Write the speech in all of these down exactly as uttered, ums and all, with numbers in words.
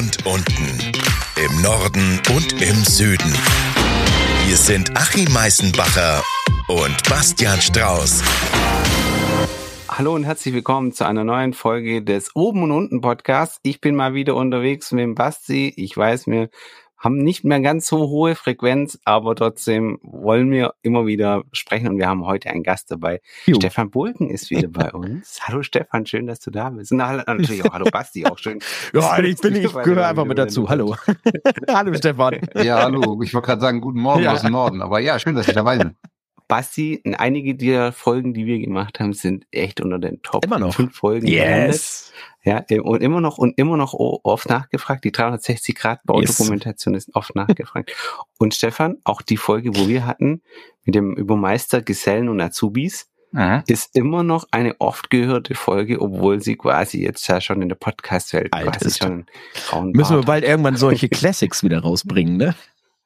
und unten, im Norden und im Süden. Wir sind Achim Meißenbacher und Bastian Strauß. Hallo und herzlich willkommen zu einer neuen Folge des Oben und Unten Podcasts. Ich bin mal wieder unterwegs mit dem Basti. Ich weiß, wir haben nicht mehr ganz so hohe Frequenz, aber trotzdem wollen wir immer wieder sprechen und wir haben heute einen Gast dabei. Jo. Stefan Bulken ist wieder bei uns. Hallo Stefan, schön, dass du da bist. Und natürlich auch hallo Basti, auch schön. Ja, ich bin, ich gehöre einfach mit dazu. Hallo. Hallo Stefan. Ja, hallo. Ich wollte gerade sagen, guten Morgen ja. aus dem Norden, aber ja, schön, dass ich dabei bin. Basti, einige der Folgen, die wir gemacht haben, sind echt unter den Top immer noch. fünf Folgen. Yes. Gelandet. Ja, und immer noch und immer noch oft nachgefragt. Die dreihundertsechzig Grad Baudokumentation yes. ist oft nachgefragt. Und Stefan, auch die Folge, wo wir hatten, mit dem über Meister, Gesellen und Azubis, mhm. ist immer noch eine oft gehörte Folge, obwohl sie quasi jetzt ja schon in der Podcast-Welt Alt quasi ist. schon einen grauen Müssen Bart wir bald irgendwann solche Classics wieder rausbringen, ne?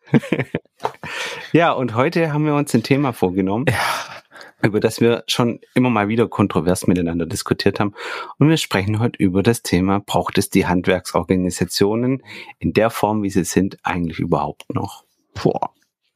Ja, und heute haben wir uns ein Thema vorgenommen, ja. über das wir schon immer mal wieder kontrovers miteinander diskutiert haben. Und wir sprechen heute über das Thema, braucht es die Handwerksorganisationen in der Form, wie sie sind, eigentlich überhaupt noch? Boah.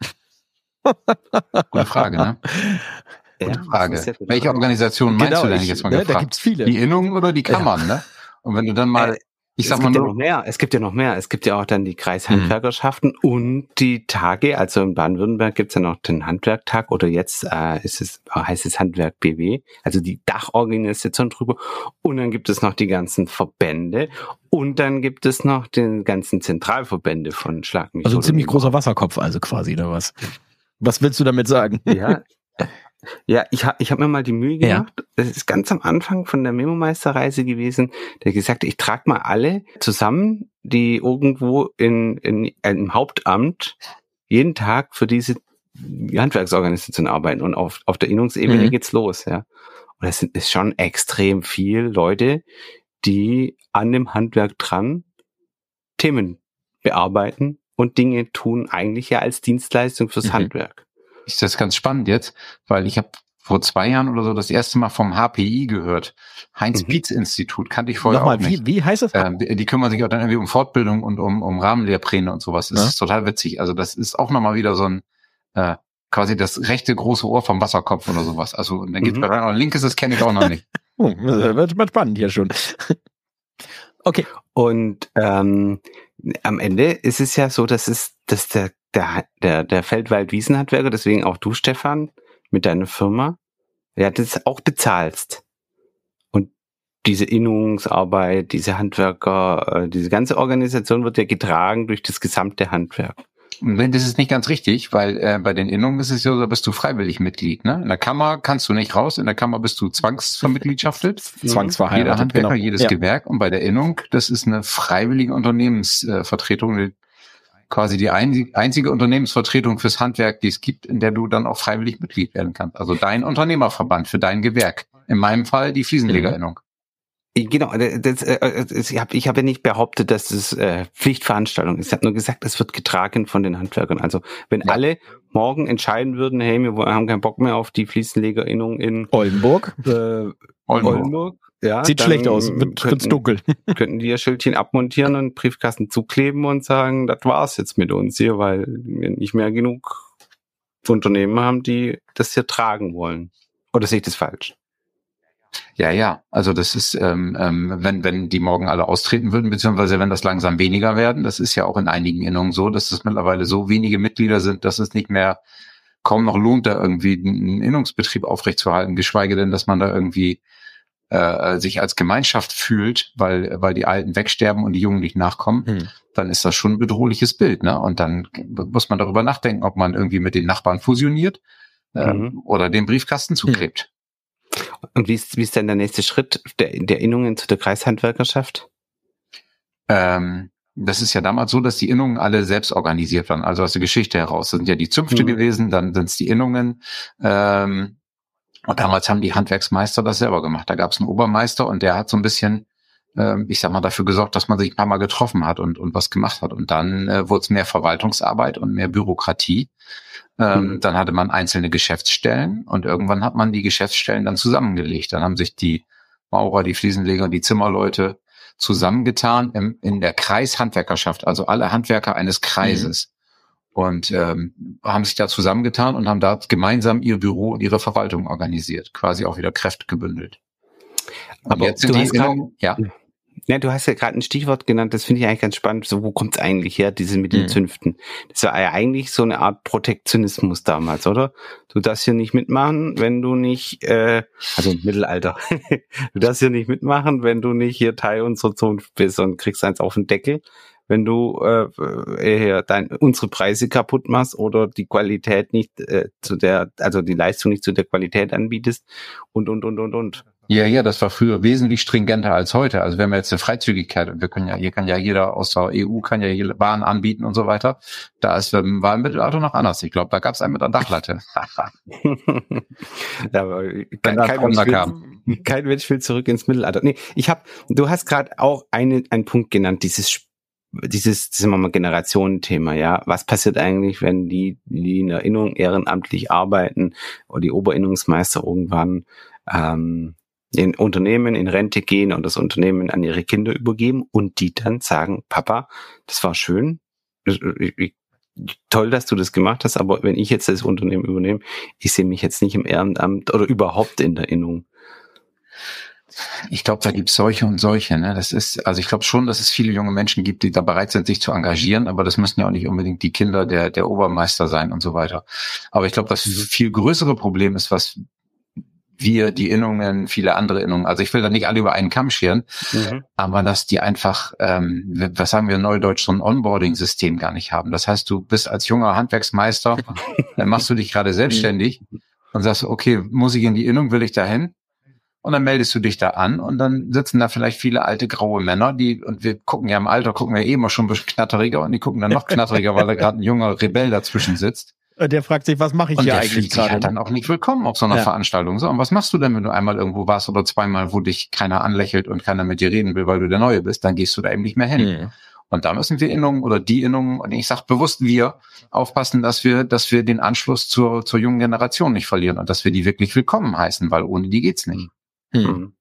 Gute Frage, ne? Gute ja, Frage. Ja Welche Organisation meinst genau, du denn ich, jetzt mal ne, gefragt? Da gibt's viele. Die Innungen oder die Kammern, ja. ne? Und wenn du dann mal... Äh, Ich sag es mal gibt nur, ja noch mehr. Es gibt ja noch mehr. Es gibt ja auch dann die Kreishandwerkerschaften mhm. und die Tage. Also in Baden-Württemberg gibt's ja noch den Handwerktag oder jetzt äh, ist es heißt es Handwerk B W, also die Dachorganisation drüber. Und dann gibt es noch die ganzen Verbände und dann gibt es noch den ganzen Zentralverbände von Schlag mich. Also ein ziemlich großer Wasserkopf, also quasi oder was? Was willst du damit sagen? Ja. Ja, ich habe ich hab mir mal die Mühe gemacht, ja. das ist ganz am Anfang von der Memo-Meister-Reise gewesen, der gesagt, ich trage mal alle zusammen, die irgendwo in, in einem Hauptamt jeden Tag für diese Handwerksorganisation arbeiten und auf, auf der Innungsebene mhm. geht's los, ja. Und das sind, ist schon extrem viel Leute, die an dem Handwerk dran Themen bearbeiten und Dinge tun, eigentlich ja als Dienstleistung fürs mhm. Handwerk. Ist das ganz spannend jetzt, weil ich habe vor zwei Jahren oder so das erste Mal vom H P I gehört. Heinz-Pietz-Institut, kannte ich vorher Nochmal, auch nicht. Wie, wie heißt das? Ähm, die, die kümmern sich auch dann irgendwie um Fortbildung und um, um Rahmenlehrpläne und sowas. Das ja. ist total witzig. Also das ist auch nochmal wieder so ein äh, quasi das rechte große Ohr vom Wasserkopf oder sowas. Also und dann geht's mhm. bei rein, linkes, das kenne ich auch noch nicht. Oh, das wird spannend hier schon. Okay. Und ähm, am Ende ist es ja so, dass es, dass der der der der Feldwald-Wiesenhandwerker, deswegen auch du, Stefan, mit deiner Firma, ja, das auch bezahlst. Und diese Innungsarbeit, diese Handwerker, diese ganze Organisation wird ja getragen durch das gesamte Handwerk. Das ist nicht ganz richtig, weil äh, bei den Innungen ist es ja so, da bist du freiwillig Mitglied. Ne? In der Kammer kannst du nicht raus, in der Kammer bist du zwangsvermitgliedschaftet. Zwangsverheiratet. Jeder Handwerker, genau. jedes ja. Gewerk. Und bei der Innung, das ist eine freiwillige Unternehmensvertretung, äh, quasi die ein, einzige Unternehmensvertretung fürs Handwerk, die es gibt, in der du dann auch freiwillig Mitglied werden kannst. Also dein Unternehmerverband für dein Gewerk. In meinem Fall die Fliesenlegerinnung. Genau, das, das, das, ich habe ich hab ja nicht behauptet, dass es äh, Pflichtveranstaltung ist. Ich habe nur gesagt, es wird getragen von den Handwerkern. Also wenn ja. alle morgen entscheiden würden, hey, wir haben keinen Bock mehr auf die Fliesenlegerinnung in Oldenburg, äh, Oldenburg, Oldenburg ja, sieht schlecht aus, wird, wird's dunkel. Könnten die ihr Schildchen abmontieren und Briefkasten zukleben und sagen, das war's jetzt mit uns hier, weil wir nicht mehr genug Unternehmen haben, die das hier tragen wollen. Oder sehe ich das falsch? Ja, ja, also das ist, ähm, ähm, wenn wenn die morgen alle austreten würden, beziehungsweise wenn das langsam weniger werden, das ist ja auch in einigen Innungen so, dass es mittlerweile so wenige Mitglieder sind, dass es nicht mehr kaum noch lohnt, da irgendwie einen Innungsbetrieb aufrechtzuerhalten, geschweige denn, dass man da irgendwie äh, sich als Gemeinschaft fühlt, weil weil die Alten wegsterben und die Jungen nicht nachkommen, hm. dann ist das schon ein bedrohliches Bild, ne? Und dann muss man darüber nachdenken, ob man irgendwie mit den Nachbarn fusioniert äh, mhm. oder den Briefkasten zuklebt. Hm. Und wie ist, wie ist denn der nächste Schritt der, der Innungen zu der Kreishandwerkerschaft? Ähm, das ist ja damals so, dass die Innungen alle selbst organisiert waren, also aus der Geschichte heraus. Das sind ja die Zünfte mhm. gewesen, dann sind es die Innungen. Ähm, und damals haben die Handwerksmeister das selber gemacht. Da gab es einen Obermeister und der hat so ein bisschen, ähm, ich sag mal, dafür gesorgt, dass man sich ein paar Mal getroffen hat und, und was gemacht hat. Und dann äh, wurde es mehr Verwaltungsarbeit und mehr Bürokratie. Ähm, mhm. Dann hatte man einzelne Geschäftsstellen und irgendwann hat man die Geschäftsstellen dann zusammengelegt. Dann haben sich die Maurer, die Fliesenleger, die Zimmerleute zusammengetan im, in der Kreishandwerkerschaft, also alle Handwerker eines Kreises. Mhm. Und ähm, haben sich da zusammengetan und haben da gemeinsam ihr Büro und ihre Verwaltung organisiert, quasi auch wieder Kräfte gebündelt. Und aber jetzt sind du die hast grad, ja. Ja, du hast ja gerade ein Stichwort genannt, das finde ich eigentlich ganz spannend. So, wo kommt es eigentlich her, diese mit den mhm. Zünften? Das war ja eigentlich so eine Art Protektionismus damals, oder? Du darfst hier nicht mitmachen, wenn du nicht, äh, also im Mittelalter, du darfst hier nicht mitmachen, wenn du nicht hier Teil unserer Zunft bist und kriegst eins auf den Deckel, wenn du äh, äh, dein, unsere Preise kaputt machst oder die Qualität nicht äh, zu der, also die Leistung nicht zu der Qualität anbietest und, und, und, und, und. Ja, ja, das war früher wesentlich stringenter als heute. Also wir haben jetzt eine Freizügigkeit und wir können ja, hier kann ja jeder aus der E U kann ja hier Waren anbieten und so weiter. Da ist, war im Mittelalter noch anders. Ich glaube, da gab es einen mit einer Dachlatte. Ja, aber kein, kein, Mensch will, kein Mensch will zurück ins Mittelalter. Nee, ich habe, du hast gerade auch eine, einen Punkt genannt, dieses dieses, sagen wir mal, Generationenthema, ja. Was passiert eigentlich, wenn die, die in der Innung ehrenamtlich arbeiten oder die Oberinnungsmeister irgendwann ähm, in Unternehmen in Rente gehen und das Unternehmen an ihre Kinder übergeben und die dann sagen, Papa, das war schön, das, ich, toll, dass du das gemacht hast, aber wenn ich jetzt das Unternehmen übernehme, ich sehe mich jetzt nicht im Ehrenamt oder überhaupt in der Innung. Ich glaube, da gibt's solche und solche. Ne? Das ist, also ich glaube schon, dass es viele junge Menschen gibt, die da bereit sind, sich zu engagieren, aber das müssen ja auch nicht unbedingt die Kinder der der Obermeister sein und so weiter. Aber ich glaube, das viel größere Problem ist, was wir, die Innungen, viele andere Innungen, also ich will da nicht alle über einen Kamm scheren, mhm. aber dass die einfach, ähm, was sagen wir neudeutsch, so ein Onboarding-System gar nicht haben. Das heißt, du bist als junger Handwerksmeister, dann machst du dich gerade selbstständig und sagst, okay, muss ich in die Innung, will ich da hin? Und dann meldest du dich da an und dann sitzen da vielleicht viele alte graue Männer, die, und wir gucken ja im Alter, gucken wir eh immer schon ein bisschen knatteriger und die gucken dann noch knatteriger, weil da gerade ein junger Rebell dazwischen sitzt. Der fragt sich, was mache ich und hier eigentlich gerade? Halt dann auch nicht willkommen auf so einer ja. Veranstaltung. So, und was machst du denn, wenn du einmal irgendwo warst oder zweimal, wo dich keiner anlächelt und keiner mit dir reden will, weil du der Neue bist, dann gehst du da eben nicht mehr hin. Mhm. Und da müssen wir Innungen oder die Innungen, und ich sage bewusst wir, aufpassen, dass wir, dass wir den Anschluss zur, zur jungen Generation nicht verlieren und dass wir die wirklich willkommen heißen, weil ohne die geht's nicht. Hm.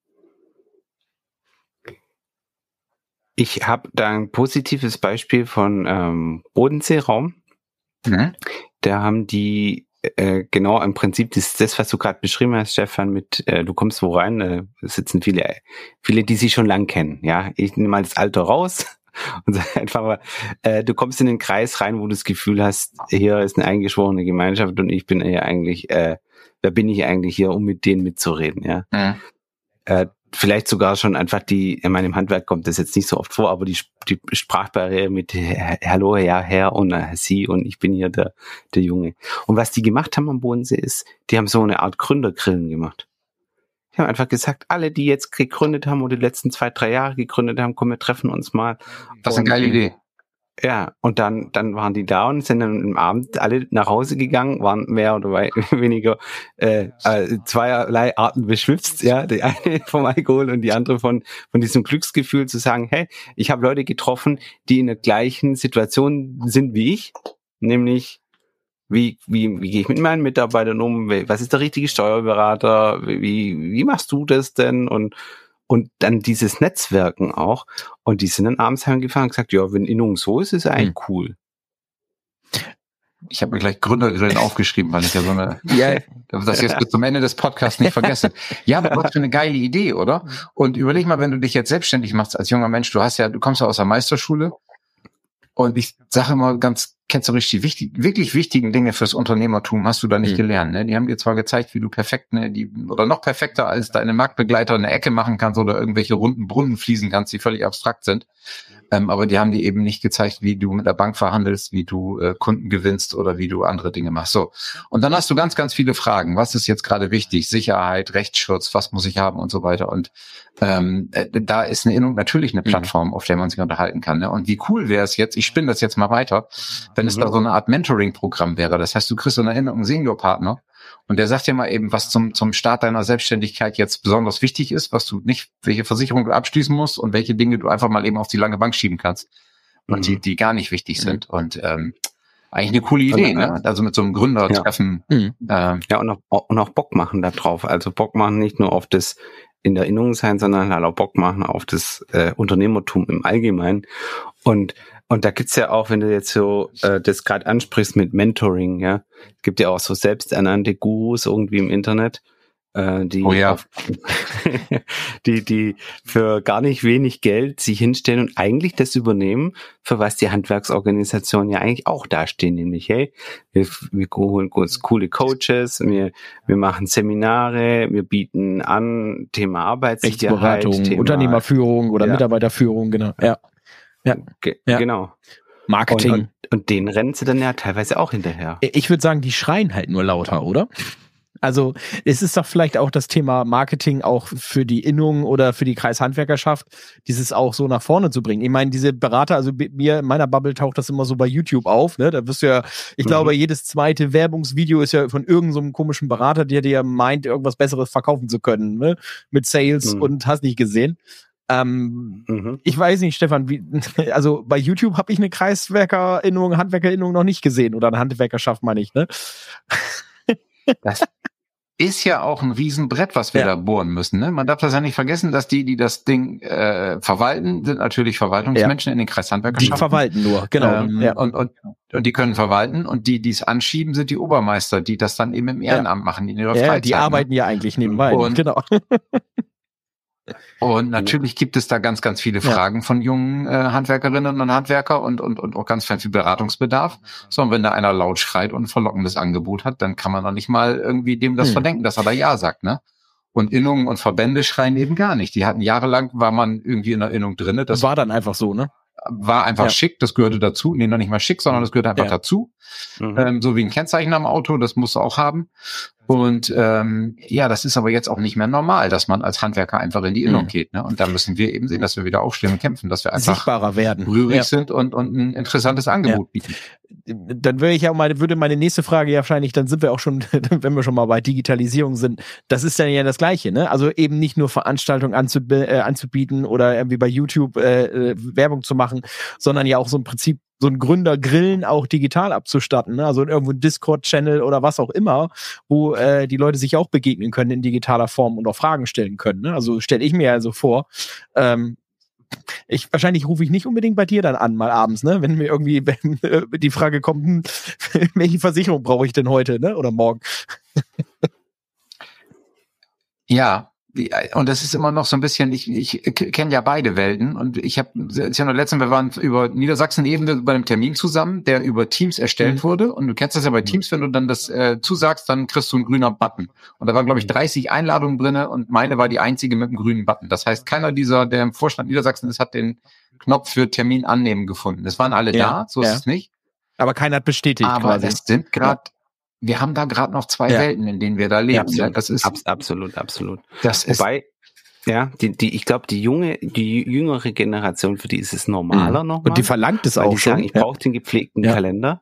Ich habe da ein positives Beispiel von ähm, Bodenseeraum. Mhm. Da haben die äh, genau im Prinzip das, das was du gerade beschrieben hast, Stefan, mit äh, du kommst wo rein, äh, sitzen viele, viele, die sie schon lang kennen. Ja, ich nehme mal das Alter raus und sage einfach mal, äh, du kommst in den Kreis rein, wo du das Gefühl hast, hier ist eine eingeschworene Gemeinschaft und ich bin ja eigentlich, äh, wer bin ich eigentlich hier, um mit denen mitzureden, ja. Mhm. Äh, vielleicht sogar schon einfach die, in meinem Handwerk kommt das jetzt nicht so oft vor, aber die, die Sprachbarriere mit Hallo, ja, Herr und äh, Sie und ich bin hier der, der Junge. Und was die gemacht haben am Bodensee ist, die haben so eine Art Gründergrillen gemacht. Die haben einfach gesagt, alle, die jetzt gegründet haben oder die letzten zwei, drei Jahre gegründet haben, komm, wir treffen uns mal. Das ist eine geile Idee. Ja, und dann dann waren die da und sind dann am Abend alle nach Hause gegangen, waren mehr oder weniger äh, äh, zweierlei Arten beschwipst, ja, die eine vom Alkohol und die andere von von diesem Glücksgefühl zu sagen, hey, ich habe Leute getroffen, die in der gleichen Situation sind wie ich, nämlich wie wie wie gehe ich mit meinen Mitarbeitern um, was ist der richtige Steuerberater, wie wie machst du das denn und Und dann dieses Netzwerken auch. Und die sind dann abends heimgefahren und gesagt, ja, wenn Innung so ist, ist eigentlich hm. cool. Ich habe mir gleich Gründergrillen aufgeschrieben, weil ich ja so eine, ja, das jetzt bis zum Ende des Podcasts nicht vergesse. Ja, aber was für eine geile Idee, oder? Und überleg mal, wenn du dich jetzt selbstständig machst als junger Mensch, du hast ja, du kommst ja aus der Meisterschule. Und ich sage immer ganz ketzerisch, die wichtig, wirklich wichtigen Dinge fürs Unternehmertum hast du da nicht mhm. gelernt. Ne? Die haben dir zwar gezeigt, wie du perfekt, ne, die oder noch perfekter als deine Marktbegleiter eine Ecke machen kannst oder irgendwelche runden Brunnen fließen kannst, die völlig abstrakt sind. Ähm, aber die haben dir eben nicht gezeigt, wie du mit der Bank verhandelst, wie du äh, Kunden gewinnst oder wie du andere Dinge machst. So. Und dann hast du ganz, ganz viele Fragen. Was ist jetzt gerade wichtig? Sicherheit, Rechtsschutz, was muss ich haben und so weiter. Und ähm, äh, da ist eine Innung natürlich eine Plattform, mhm. auf der man sich unterhalten kann. Ne? Und wie cool wäre es jetzt, ich spinne das jetzt mal weiter, wenn mhm. es da so eine Art Mentoring-Programm wäre. Das heißt, du kriegst in der Innung einen Seniorpartner und der sagt dir mal eben, was zum zum Start deiner Selbstständigkeit jetzt besonders wichtig ist, was du nicht, welche Versicherung du abschließen musst und welche Dinge du einfach mal eben auf die lange Bank schieben kannst und mhm. die die gar nicht wichtig sind. Mhm. Und ähm, eigentlich eine coole Idee, also, ne? Also mit so einem Gründertreffen. Ja, mhm. ähm, ja und, auch, und auch Bock machen da drauf. Also Bock machen nicht nur auf das in der Innung sein, sondern halt auch Bock machen auf das äh, Unternehmertum im Allgemeinen. Und und da gibt's ja auch, wenn du jetzt so äh, das gerade ansprichst mit Mentoring, ja, gibt ja auch so selbsternannte Gurus irgendwie im Internet, äh, die oh ja. auf, die die für gar nicht wenig Geld sich hinstellen und eigentlich das übernehmen, für was die Handwerksorganisationen ja eigentlich auch dastehen, nämlich hey, wir, wir holen uns coole Coaches, wir wir machen Seminare, wir bieten an Thema Arbeitssicherheit, Rechtsberatung, Thema Unternehmerführung oder ja. Mitarbeiterführung, genau. Ja. Ja. Ge- ja. Genau. Marketing. Und, und, und denen rennen sie dann ja teilweise auch hinterher. Ich würde sagen, die schreien halt nur lauter, oder? Also es ist doch vielleicht auch das Thema Marketing auch für die Innung oder für die Kreishandwerkerschaft, dieses auch so nach vorne zu bringen. Ich meine, diese Berater, also mir in meiner Bubble taucht das immer so bei YouTube auf, ne? Da wirst du ja, ich mhm. glaube, jedes zweite Werbungsvideo ist ja von irgendeinem so komischen Berater, der dir meint, irgendwas Besseres verkaufen zu können, ne? Mit Sales mhm. und hast nicht gesehen. Ähm, mhm. Ich weiß nicht, Stefan, wie, also bei YouTube habe ich eine Kreiswerkerinnung, Handwerkerinnung noch nicht gesehen oder eine Handwerkerschaft, meine ich, ne? Das ist ja auch ein Riesenbrett, was wir ja. da bohren müssen. Ne? Man darf das ja nicht vergessen, dass die, die das Ding äh, verwalten, sind natürlich Verwaltungsmenschen ja. in den Kreishandwerkerschaften. Die verwalten nur, genau. Ähm, ja. und, und, und die können verwalten und die, die es anschieben, sind die Obermeister, die das dann eben im Ehrenamt ja. machen, in ihrer ja, Freizeit. Die arbeiten ne? ja eigentlich nebenbei, und, genau. Und natürlich gibt es da ganz, ganz viele Fragen ja. von jungen äh, Handwerkerinnen und Handwerker und, und, und auch ganz viel Beratungsbedarf. So, und wenn da einer laut schreit und ein verlockendes Angebot hat, dann kann man doch nicht mal irgendwie dem das hm. verdenken, dass er da Ja sagt, ne? Und Innungen und Verbände schreien eben gar nicht. Die hatten jahrelang, war man irgendwie in der Innung drinne. Das war dann einfach so, ne? War einfach ja. schick, das gehörte dazu. Nee, noch nicht mal schick, sondern das gehörte einfach ja. dazu. Mhm. Ähm, so wie ein Kennzeichen am Auto, das musst du auch haben. Und ähm, ja, das ist aber jetzt auch nicht mehr normal, dass man als Handwerker einfach in die Innung mhm. geht. Ne? Und da müssen wir eben sehen, dass wir wieder aufstehen und kämpfen, dass wir einfach sichtbarer werden, rührig ja. sind und, und ein interessantes Angebot ja. bieten. Dann würde ich ja mal, würde meine nächste Frage ja wahrscheinlich, dann sind wir auch schon, wenn wir schon mal bei Digitalisierung sind, das ist dann ja das Gleiche, ne? Also eben nicht nur Veranstaltungen anzub- äh, anzubieten oder irgendwie bei YouTube äh, Werbung zu machen, sondern ja auch so im Prinzip so ein Gründergrillen auch digital abzustatten, ne? Also irgendwo ein Discord-Channel oder was auch immer, wo äh, die Leute sich auch begegnen können in digitaler Form und auch Fragen stellen können, ne? Also stelle ich mir ja so vor, ähm, Ich, wahrscheinlich rufe ich nicht unbedingt bei dir dann an, mal abends, ne? Wenn mir irgendwie wenn, äh, die Frage kommt, hm, welche Versicherung brauche ich denn heute, ne? Oder morgen? Ja, und das ist immer noch so ein bisschen, ich, ich kenne ja beide Welten und ich habe, ist ja nur letztens, wir waren über Niedersachsen-Ebene bei einem Termin zusammen, der über Teams erstellt mhm. wurde und du kennst das ja bei Teams, wenn du dann das äh, zusagst, dann kriegst du einen grünen Button und da waren, glaube ich, dreißig Einladungen drinne und meine war die einzige mit einem grünen Button. Das heißt, keiner dieser, der im Vorstand Niedersachsen ist, hat den Knopf für Termin annehmen gefunden. Es waren alle ja, da, so ja. ist es nicht. Aber keiner hat bestätigt Aber quasi. es sind gerade wir haben da gerade noch zwei ja. Welten, in denen wir da leben. Ja, das ist Abs- absolut, absolut. Das Wobei, ist, ja, die, die, ich glaube, die junge, die jüngere Generation, für die ist es normaler mhm. nochmal. Und die verlangt es auch die schon. Sagen, ich ja. brauche den gepflegten ja. Kalender.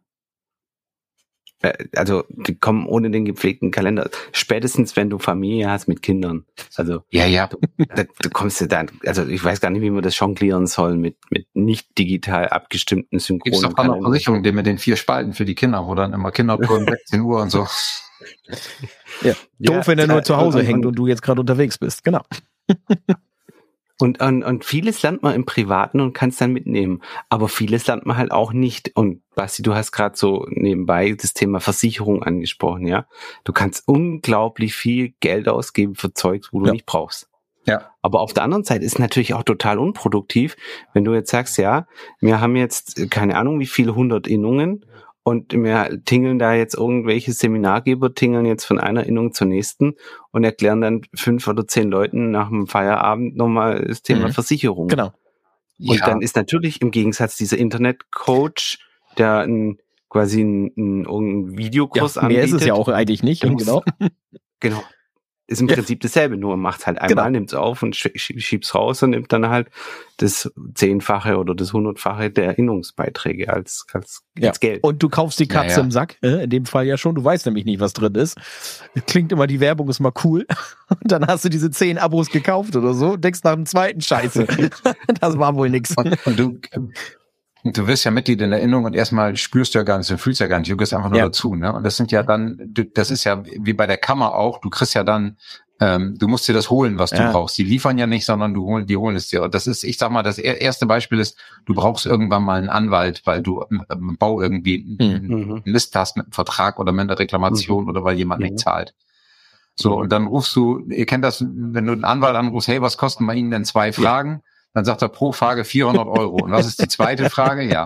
Also die kommen ohne den gepflegten Kalender. Spätestens, wenn du Familie hast mit Kindern. Also ja, ja. Du, da, du kommst ja dann. Also ich weiß gar nicht, wie man das jonglieren soll mit mit nicht digital abgestimmten synchronen. Gibt's doch auch noch Versicherungen, die mit den vier Spalten für die Kinder, wo dann immer Kindertouren sechzehn Uhr und so. Ja. Doof, ja, wenn er nur zu Hause und, hängt und du jetzt gerade unterwegs bist. Genau. Und, und, und vieles lernt man im Privaten und kann es dann mitnehmen. Aber vieles lernt man halt auch nicht. Und Basti, du hast gerade so nebenbei das Thema Versicherung angesprochen, ja. Du kannst unglaublich viel Geld ausgeben für Zeugs, wo du ja. nicht brauchst. Ja. Aber auf der anderen Seite ist natürlich auch total unproduktiv, wenn du jetzt sagst, ja, wir haben jetzt keine Ahnung wie viele hundert Innungen und wir tingeln da jetzt irgendwelche Seminargeber, tingeln jetzt von einer Innung zur nächsten und erklären dann fünf oder zehn Leuten nach dem Feierabend nochmal das Thema mhm. Versicherung. Genau. Und ja. dann ist natürlich im Gegensatz dieser Internetcoach, der ein, quasi einen, einen Videokurs ja, anbietet. Mehr ist es ja auch eigentlich nicht. Genau. Genau. Ist im Prinzip dasselbe, nur macht halt einmal, genau. nimmt es auf und schiebt's raus und nimmt dann halt das Zehnfache oder das Hundertfache der Erinnerungsbeiträge als, als, ja. als Geld. Und du kaufst die Katze ja, ja. im Sack, äh, in dem Fall ja schon, du weißt nämlich nicht, was drin ist. Klingt immer, die Werbung ist mal cool. Und dann hast du diese zehn Abos gekauft oder so, denkst nach dem zweiten Scheiße. Das war wohl nix. Und, und du, du wirst ja Mitglied in der Innung und erstmal spürst du ja gar nicht, du fühlst ja gar nicht, du gehst einfach nur ja. dazu, ne? Und das sind ja dann, du, das ist ja wie bei der Kammer auch, du kriegst ja dann Ähm, du musst dir das holen, was du ja. brauchst. Die liefern ja nicht, sondern du holen, die holen es dir. Und das ist, ich sag mal, das erste Beispiel ist, du brauchst irgendwann mal einen Anwalt, weil du im, im Bau irgendwie einen mhm. Mist hast mit einem Vertrag oder mit einer Reklamation mhm. oder weil jemand mhm. nicht zahlt. So, und dann rufst du, ihr kennt das, wenn du einen Anwalt anrufst, hey, was kosten bei Ihnen denn zwei Fragen? Dann sagt er pro Frage vierhundert Euro. Und was ist die zweite Frage? Ja.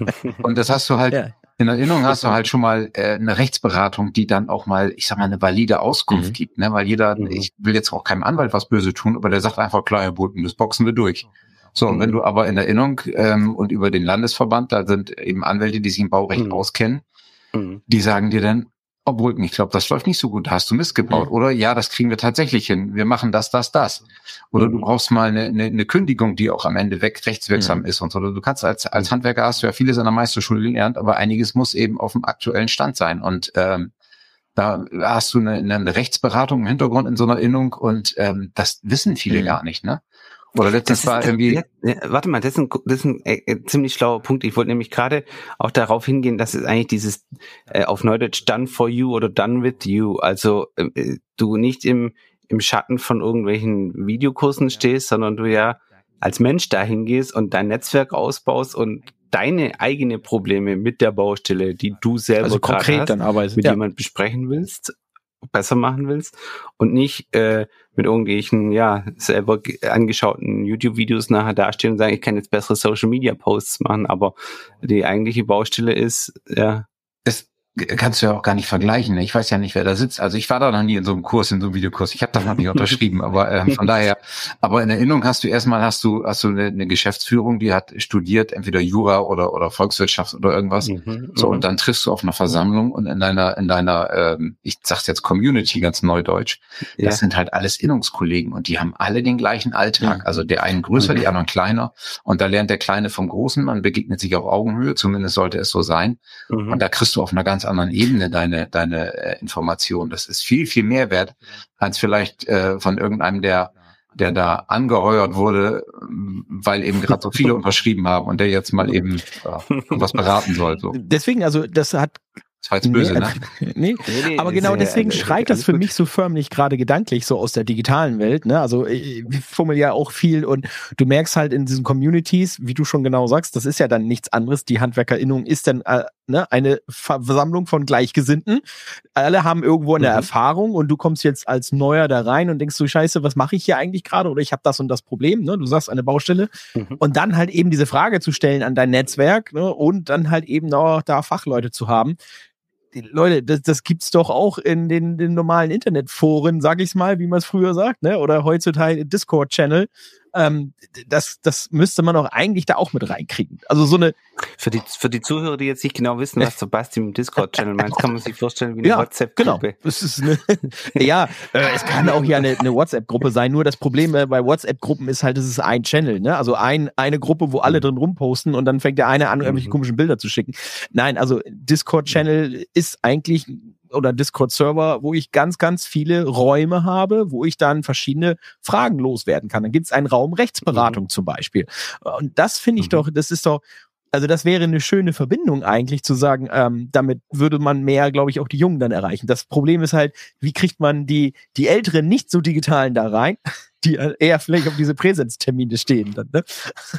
Und das hast du halt, ja. in Erinnerung hast du halt schon mal äh, eine Rechtsberatung, die dann auch mal, ich sag mal, eine valide Auskunft mhm. gibt, ne? Weil jeder, mhm. ich will jetzt auch keinem Anwalt was böse tun, aber der sagt einfach, klar, Herr Boten, das boxen wir durch. So, und wenn du aber in Erinnerung ähm, und über den Landesverband, da sind eben Anwälte, die sich im Baurecht mhm. auskennen, mhm. die sagen dir dann, obwohl, ich glaube, das läuft nicht so gut, da hast du Mist gebaut. Mhm. Oder ja, das kriegen wir tatsächlich hin. Wir machen das, das, das. Oder mhm. du brauchst mal eine, eine, eine Kündigung, die auch am Ende weg rechtswirksam mhm. ist und so. Oder du kannst als als Handwerker hast du ja vieles an der Meisterschule gelernt, aber einiges muss eben auf dem aktuellen Stand sein. Und ähm, da hast du eine, eine Rechtsberatung im Hintergrund in so einer Innung und ähm, das wissen viele mhm. gar nicht, ne? Oder letztes war irgendwie. Ja, ja, warte mal, das ist ein, das ist ein äh, ziemlich schlauer Punkt. Ich wollte nämlich gerade auch darauf hingehen, dass es eigentlich dieses äh, auf Neudeutsch done for you oder done with you, also äh, du nicht im im Schatten von irgendwelchen Videokursen stehst, sondern du ja als Mensch dahin gehst und dein Netzwerk ausbaust und deine eigene Probleme mit der Baustelle, die du selber also konkret hast, dann arbeitest, mit ja. jemand besprechen willst, besser machen willst und nicht äh, mit irgendwelchen, ja, selber angeschauten YouTube-Videos nachher dastehen und sagen, ich kann jetzt bessere Social-Media-Posts machen, aber die eigentliche Baustelle ist, ja. Das kannst du ja auch gar nicht vergleichen. Ich weiß ja nicht, wer da sitzt. Also ich war da noch nie in so einem Kurs, in so einem Videokurs. Ich habe das noch nicht unterschrieben, aber ähm, von daher. Aber in Erinnerung hast du erstmal hast du hast du eine, eine Geschäftsführung, die hat studiert, entweder Jura oder oder Volkswirtschaft oder irgendwas. Mhm, so und dann triffst du auf einer Versammlung und in deiner in deiner ähm, ich sag's jetzt Community ganz neudeutsch. Das ja. sind halt alles Innungskollegen und die haben alle den gleichen Alltag. Ja. Also der einen größer, mhm. die anderen kleiner. Und da lernt der Kleine vom Großen. Man begegnet sich auf Augenhöhe. Zumindest sollte es so sein. Mhm. Und da kriegst du auf einer ganz anderen Ebene deine deine äh, Information. Das ist viel, viel mehr wert, als vielleicht äh, von irgendeinem, der der da angeheuert wurde, weil eben gerade so viele unterschrieben haben und der jetzt mal eben äh, was beraten soll. So. Deswegen, also das hat Das war jetzt böse, nee, ne? Nee, nee, nee, aber genau deswegen ja, schreit das für gut. mich so förmlich gerade gedanklich so aus der digitalen Welt. Ne? Also ich fummel ja auch viel und du merkst halt in diesen Communities, wie du schon genau sagst, das ist ja dann nichts anderes. Die Handwerkerinnung ist dann äh, ne, eine Versammlung von Gleichgesinnten. Alle haben irgendwo eine mhm. Erfahrung und du kommst jetzt als Neuer da rein und denkst so, scheiße, was mache ich hier eigentlich gerade? Oder ich habe das und das Problem. Ne? Du sagst eine Baustelle. Mhm. Und dann halt eben diese Frage zu stellen an dein Netzwerk, ne? Und dann halt eben noch da Fachleute zu haben. Die Leute, das, das gibt's doch auch in den, den normalen Internetforen, sag ich's mal, wie man es früher sagt, ne? Oder heutzutage Discord-Channel. Ähm, das, das müsste man doch eigentlich da auch mit reinkriegen. Also so eine. Für die, für die Zuhörer, die jetzt nicht genau wissen, was Sebastian im Discord-Channel meint, kann man sich vorstellen wie eine ja, WhatsApp-Gruppe. Genau. Das ist eine, ja, äh, es kann auch ja eine, eine WhatsApp-Gruppe sein. Nur das Problem äh, bei WhatsApp-Gruppen ist halt, es ist ein Channel, ne? Also ein, eine Gruppe, wo alle drin rumposten und dann fängt der eine an, irgendwelche mhm. komischen Bilder zu schicken. Nein, also Discord-Channel ist eigentlich oder Discord-Server, wo ich ganz, ganz viele Räume habe, wo ich dann verschiedene Fragen loswerden kann. Dann gibt es einen Raum Rechtsberatung mhm. zum Beispiel. Und das finde ich mhm. doch, das ist doch, also das wäre eine schöne Verbindung eigentlich zu sagen, ähm, damit würde man mehr, glaube ich, auch die Jungen dann erreichen. Das Problem ist halt, wie kriegt man die, die Älteren nicht so digitalen da rein, die eher vielleicht auf diese Präsenztermine stehen dann, ne?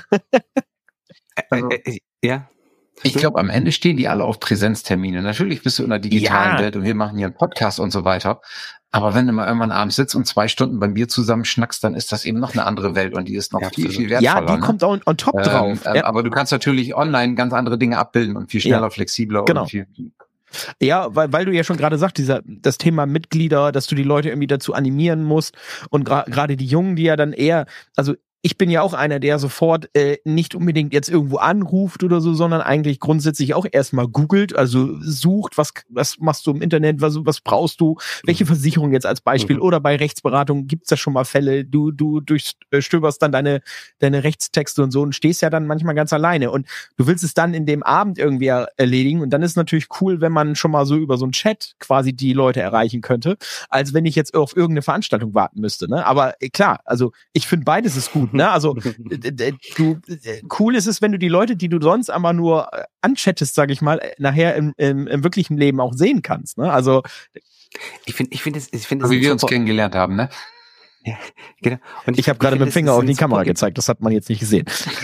also, äh, äh, ja. Ich glaube, am Ende stehen die alle auf Präsenztermine. Natürlich bist du in der digitalen ja. Welt und wir machen hier einen Podcast und so weiter. Aber wenn du mal irgendwann abends sitzt und zwei Stunden beim Bier zusammen schnackst, dann ist das eben noch eine andere Welt und die ist noch ja, viel, viel wertvoller. Ja, die ne? kommt on, on top ähm, drauf. Ähm, ja. Aber du kannst natürlich online ganz andere Dinge abbilden und viel schneller, ja. flexibler genau. und viel... Ja, weil, weil du ja schon gerade sagst, dieser, das Thema Mitglieder, dass du die Leute irgendwie dazu animieren musst und gerade gra- die Jungen, die ja dann eher, also ich bin ja auch einer, der sofort äh, nicht unbedingt jetzt irgendwo anruft oder so, sondern eigentlich grundsätzlich auch erstmal googelt, also sucht, was was machst du im Internet, was was brauchst du, welche Versicherung jetzt als Beispiel mhm. oder bei Rechtsberatung gibt's da schon mal Fälle, du du durchstöberst dann deine deine Rechtstexte und so und stehst ja dann manchmal ganz alleine und du willst es dann in dem Abend irgendwie erledigen und dann ist es natürlich cool, wenn man schon mal so über so einen Chat quasi die Leute erreichen könnte, als wenn ich jetzt auf irgendeine Veranstaltung warten müsste, ne? Aber klar, also ich finde beides ist gut. Ne? Also du cool ist es, wenn du die Leute, die du sonst aber nur anchattest, sag ich mal, nachher im, im, im wirklichen Leben auch sehen kannst. Ne? Also ich finde, ich finde es, ich finde es, wie wir uns kennengelernt haben, ne? Ja, genau. Und ich, ich habe gerade mit dem Finger auf die Kamera gezeigt, das hat man jetzt nicht gesehen.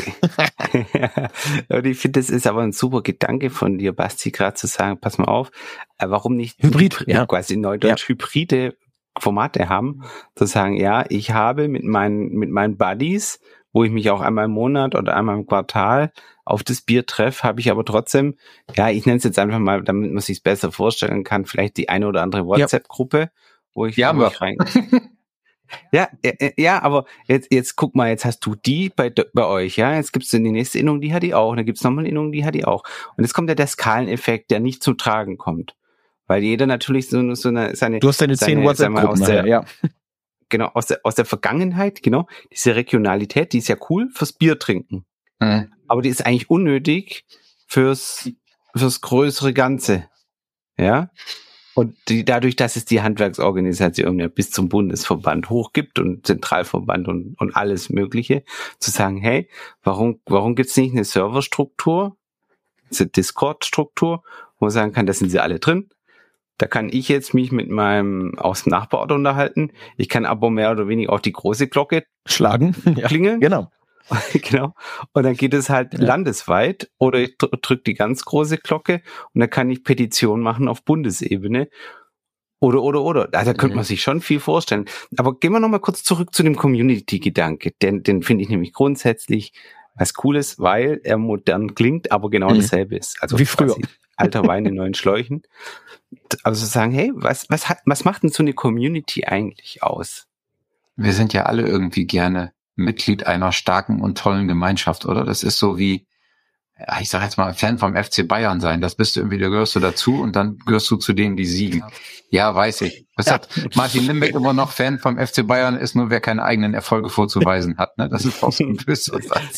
Und ich finde, das ist aber ein super Gedanke von dir, Basti, gerade zu sagen, pass mal auf, warum nicht Hybrid, Hybrid ja. quasi in Neudeutsch ja. hybride Formate haben, zu sagen, ja, ich habe mit meinen, mit meinen Buddies, wo ich mich auch einmal im Monat oder einmal im Quartal auf das Bier treffe, habe ich aber trotzdem, ja, ich nenne es jetzt einfach mal, damit man sich es besser vorstellen kann, vielleicht die eine oder andere WhatsApp-Gruppe, wo ich, ja, wo ich rein... Ja, ja, ja, aber jetzt, jetzt guck mal, jetzt hast du die bei, bei euch, ja, jetzt gibt's dann die nächste Innung, die hat die auch, und dann gibt's nochmal eine Innung, die hat die auch. Und jetzt kommt ja der Skaleneffekt, der nicht zum Tragen kommt. Weil jeder natürlich so, so eine, seine, du hast deine zehn WhatsApp-Gruppen aus der, ja. Genau, aus der, aus der Vergangenheit, genau, diese Regionalität, die ist ja cool fürs Bier trinken. Mhm. Aber die ist eigentlich unnötig fürs, fürs größere Ganze. Ja. Und die, dadurch, dass es die Handwerksorganisation ja bis zum Bundesverband hoch gibt und Zentralverband und, und alles Mögliche, zu sagen, hey, warum, warum gibt's nicht eine Serverstruktur, eine Discord-Struktur, wo man sagen kann, da sind sie alle drin. Da kann ich jetzt mich mit meinem aus dem Nachbarort unterhalten. Ich kann aber mehr oder weniger auch die große Glocke schlagen, klingeln. Ja, genau. Genau. Und dann geht es halt ja. landesweit oder ich drücke die ganz große Glocke und dann kann ich Petition machen auf Bundesebene. Oder, oder, oder. Also da könnte man sich schon viel vorstellen. Aber gehen wir nochmal kurz zurück zu dem Community-Gedanke. Den, den finde ich nämlich grundsätzlich was Cooles, weil er modern klingt, aber genau mhm. dasselbe ist. Also wie früher. Alter Wein in neuen Schläuchen. Also sagen, hey, was, was hat, was macht denn so eine Community eigentlich aus? Wir sind ja alle irgendwie gerne Mitglied einer starken und tollen Gemeinschaft, oder? Das ist so wie, ich sag jetzt mal, Fan vom F C Bayern sein. Das bist du irgendwie, da gehörst du dazu und dann gehörst du zu denen, die siegen. Ja, weiß ich. Das ja. hat Martin Limbeck immer noch, Fan vom F C Bayern ist nur, wer keine eigenen Erfolge vorzuweisen hat. Ne? Das ist auch so ein bisschen.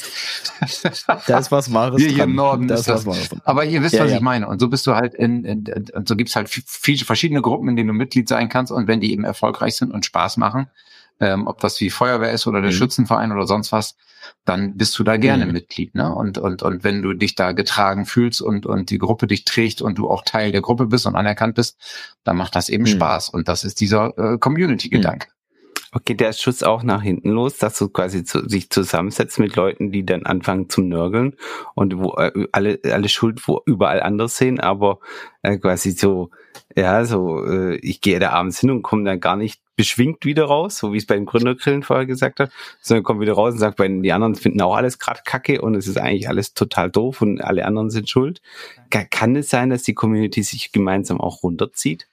Da ist was Wahres hier, hier im Norden das ist das. Was Aber ihr wisst, ja, was ja. ich meine. Und so bist du halt in, in, in und so gibt's halt viele verschiedene Gruppen, in denen du Mitglied sein kannst. Und wenn die eben erfolgreich sind und Spaß machen, Ähm, ob das wie Feuerwehr ist oder der mhm. Schützenverein oder sonst was, dann bist du da gerne mhm. Mitglied, ne? Und und und wenn du dich da getragen fühlst und und die Gruppe dich trägt und du auch Teil der Gruppe bist und anerkannt bist, dann macht das eben mhm. Spaß. Und das ist dieser äh, Community-Gedanke. Okay, der Schuss auch nach hinten los, dass du quasi zu, sich zusammensetzt mit Leuten, die dann anfangen zum Nörgeln und wo äh, alle alle Schuld wo überall anders sehen, aber äh, quasi so, ja, so äh, ich gehe da abends hin und komme dann gar nicht beschwingt wieder raus, so wie es bei den Gründergrillen vorher gesagt hat, sondern kommt wieder raus und sagt, weil die anderen finden auch alles gerade kacke und es ist eigentlich alles total doof und alle anderen sind schuld. Kann es sein, dass die Community sich gemeinsam auch runterzieht?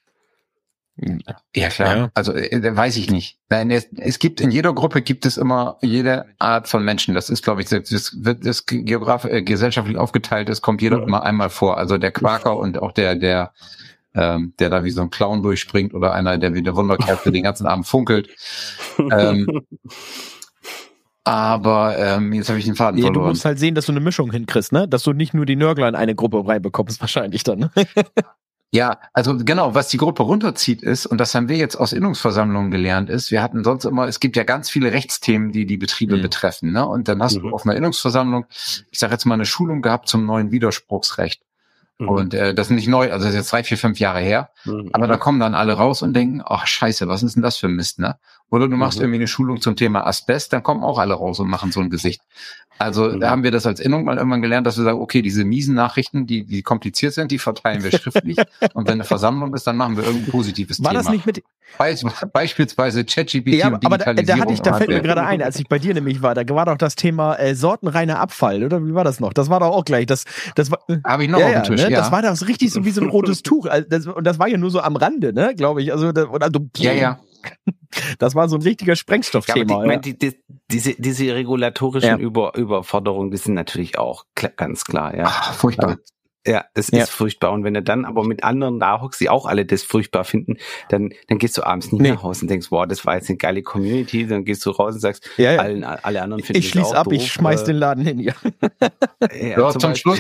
Ja, klar. Ja. Also äh, weiß ich nicht. Nein, es, es gibt in jeder Gruppe gibt es immer jede Art von Menschen. Das ist, glaube ich, das wird das geografisch äh, gesellschaftlich aufgeteilt ist, kommt jeder mhm. immer einmal vor. Also der Quaker und auch der der ähm, der da wie so ein Clown durchspringt oder einer, der wie der Wunderkerze den ganzen Abend funkelt. ähm, aber ähm, jetzt habe ich den Faden ja, verloren. Du musst halt sehen, dass du eine Mischung hinkriegst, ne? Dass du nicht nur die Nörgler in eine Gruppe reinbekommst, wahrscheinlich dann. Ne? Ja, also genau, was die Gruppe runterzieht ist, und das haben wir jetzt aus Innungsversammlungen gelernt, ist, wir hatten sonst immer, es gibt ja ganz viele Rechtsthemen, die die Betriebe mhm. betreffen, ne? Und dann hast mhm. du auf einer Innungsversammlung, ich sage jetzt mal, eine Schulung gehabt zum neuen Widerspruchsrecht. Mhm. Und äh, das ist nicht neu, also das ist jetzt drei, vier, fünf Jahre her. Mhm. Aber da kommen dann alle raus und denken, ach scheiße, was ist denn das für Mist, ne? Oder du machst mhm. irgendwie eine Schulung zum Thema Asbest, dann kommen auch alle raus und machen so ein Gesicht. Also mhm. da haben wir das als Innung mal irgendwann gelernt, dass wir sagen, okay, diese miesen Nachrichten, die die kompliziert sind, die verteilen wir schriftlich. Und wenn eine Versammlung ist, dann machen wir irgendein positives War Thema. Das nicht mit Be- beispielsweise ChatGPT ja, und aber da, da hatte ich, da fällt mir Hardware. gerade ein, als ich bei dir nämlich war, da war doch das Thema äh, sortenreiner Abfall, oder wie war das noch? Das war doch auch gleich, das, das war, habe ich noch ja, auf dem Tisch, ne? ja. Das war das richtig so wie so ein rotes Tuch, also das, und das war ja nur so am Rande, ne, glaube ich, also, da, oder, also ja, ja. Das war so ein richtiger Sprengstoffthema. Ja, die, ja. die, die, diese, diese regulatorischen ja. Über, Überforderungen, die sind natürlich auch kl- ganz klar, ja. Ach, furchtbar. Also, ja, das ja. ist furchtbar. Und wenn du dann aber mit anderen da hockst, die auch alle das furchtbar finden, dann, dann gehst du abends nicht nee. nach Hause und denkst, wow, das war jetzt eine geile Community. Dann gehst du raus und sagst, ja, ja. Allen, alle anderen finden ich schließ das auch ab, doof. ich schmeiß den Laden hin, ja. ja, ja zum, zum Schluss.